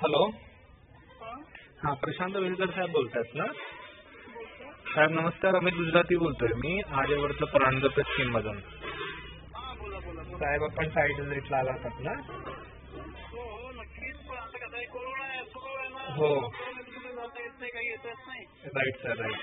Hello. हा, प्रशांत वेलकर साहेब बोलतायत ना? साहेब नमस्कार, अमित गुजराती बोलतोय मी आर्यवर्त परांजपे स्कीम मधून. साहेब आपण साईट विजिटला आला होतात ना? हो, राईट सर, राईट.